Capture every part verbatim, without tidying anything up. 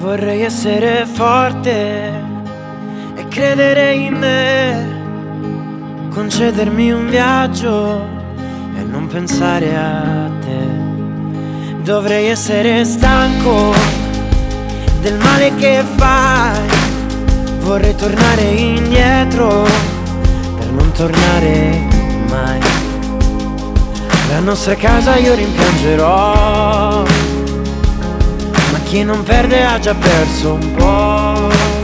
Vorrei essere forte e credere in me, concedermi un viaggio e non pensare a te. Dovrei essere stanco del male che fai, vorrei tornare indietro per non tornare mai. La nostra casa io rimpiangerò, ma chi non perde ha già perso un po'.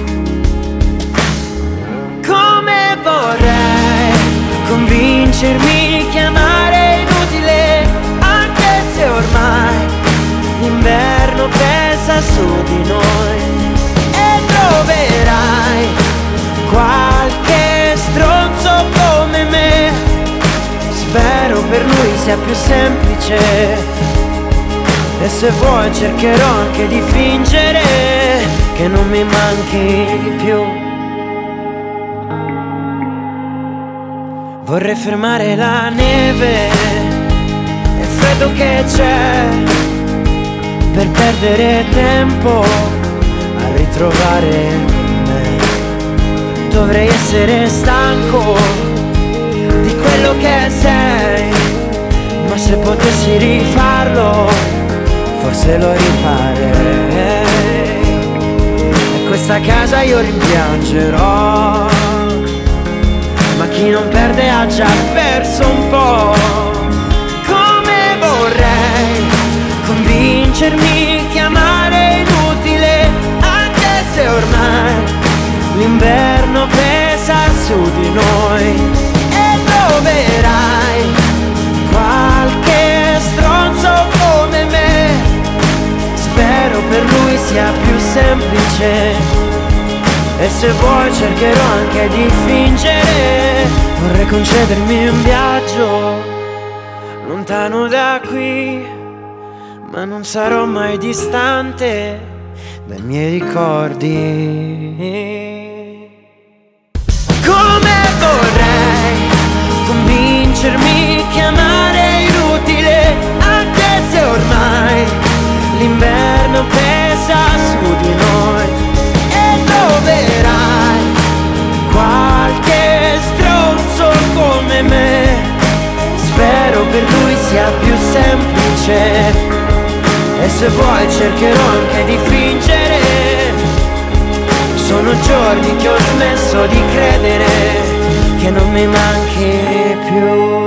Come vorrei convincermi che amare è inutile, anche se ormai l'inverno pesa su di noi. E troverai qualche stronzo come me, spero per lui sia più semplice. E se vuoi cercherò anche di fingere che non mi manchi più. Vorrei fermare la neve e il freddo che c'è, per perdere tempo a ritrovare me. Dovrei essere stanco di quello che sei, ma se potessi rifarlo forse lo rifarei. E questa casa io rimpiangerò, ma chi non perde ha già perso un po'. Come vorrei convincermi che amare è inutile, anche se ormai l'inverno pesa su di noi. E troverai qualche stronzo come me, spero per lui sia più semplice. E se vuoi cercherò anche di fingere, vorrei concedermi un viaggio lontano da qui, ma non sarò mai distante dai miei ricordi. Come vorrei convincermi che amare è inutile, anche se ormai l'inverno pesa su di noi. E troverai qualche stronzo come me, spero per lui sia più semplice. E se vuoi cercherò anche di fingere, sono giorni che ho smesso di credere che non mi manchi più.